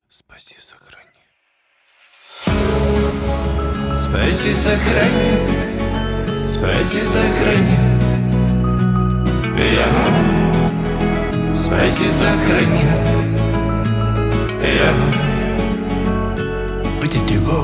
Спаси, сохрани. Спаси, сохрани. Спаси, сохрани. Я. Спаси, сохрани. Я. Птичего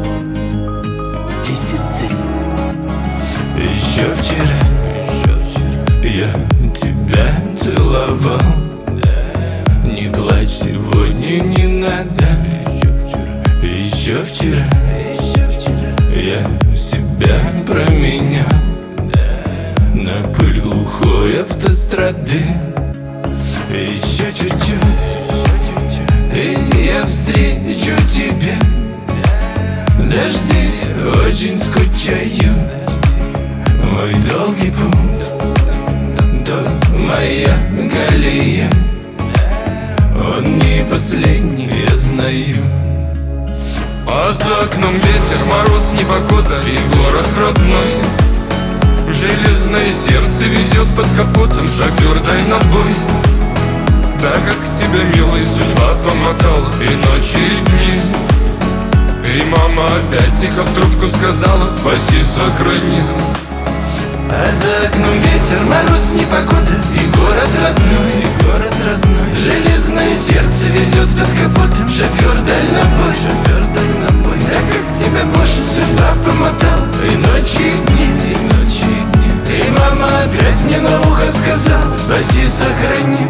лисицы. Еще вчера я тебя целовал. Не плачь, сегодня не надо. Еще вчера я себя променял на пыль глухой автострады. Еще чуть-чуть, и я встречу тебя. Дожди, очень скучаю. Мой долгий путь, то моя колея. Он не последний, я знаю. А за окном ветер, мороз, непогода и город родной. Железное сердце везет под капотом шофер дальнобой. Так как тебя, милая, судьба помотала и ночи, и дни. И мама опять тихо в трубку сказала: спаси, сохрани. А за окном ветер, мороз, непогода и город родной, и город родной. Железное сердце везет под капотом шофер дальнобой, шофер дальнобой. Так как тебя больше судьба помотала и ночи, и дни, и ночи, и дни. И мама опять мне на ухо сказала: спаси, сохрани.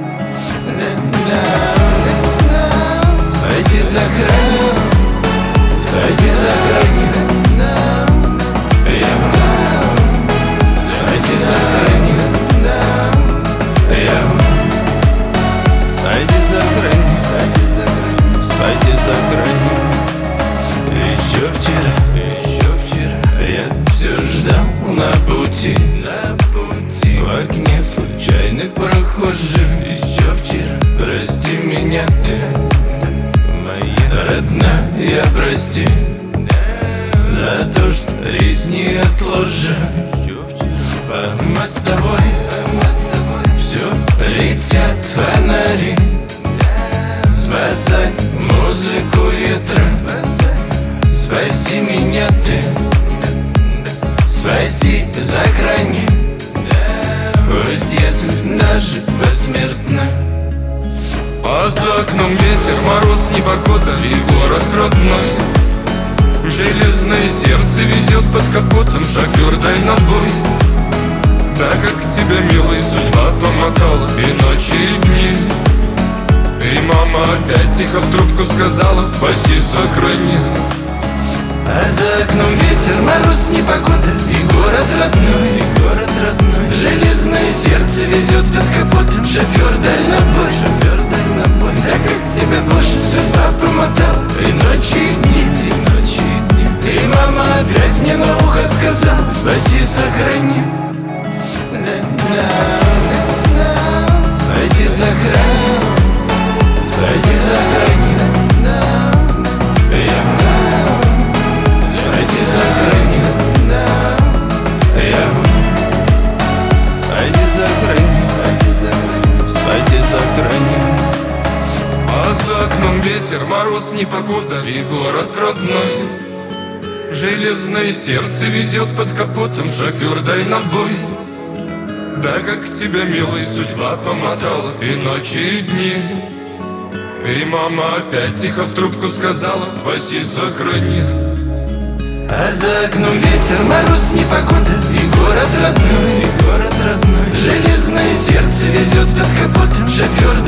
Спаси, сохрани. Спаси, сохрани. Спаси, сохрани. Спаси, сохрани. Спаси, сохрани. Еще вчера я все ждал на пути, в окне случайных прохожих. Еще вчера прости меня ты, моя родная, прости за то, что рейс не отложен. По мостовой все летят фонари. Спасай музыку ветра. Спаси меня ты. Спаси, сохрани. Пусть если даже посмертно. А за окном ветер, мороз, непогода и город родной. Железное сердце везет под капотом шофер дальнобой. Так как тебя, милая, судьба помотала и ночи, и дни. И мама опять тихо в трубку сказала: спаси, сохрани. А за окном ветер, мороз, непогода и город родной, и город родной. Железное сердце везет под капотом шофер дальнобой, шофер дальнобой. Так как тебя больше судьба помотала и ночи, и дни, и ночи, и дни. И мама опять мне на ухо сказала: спаси, сохрани. Спаси, сохрани. Спаси, сохрани. Спаси, сохрани. Спаси, сохрани. Спаси, сохрани. А за окном ветер, мороз, непогода и город родной. Железное сердце везет под капотом шофер дальнобой. Да как тебя, милая, судьба помотала и ночи, и дни. И мама опять тихо в трубку сказала: спаси, сохрани. А за окном ветер, мороз, непогода и город родной, и город родной. Железное сердце везет под капотом шофер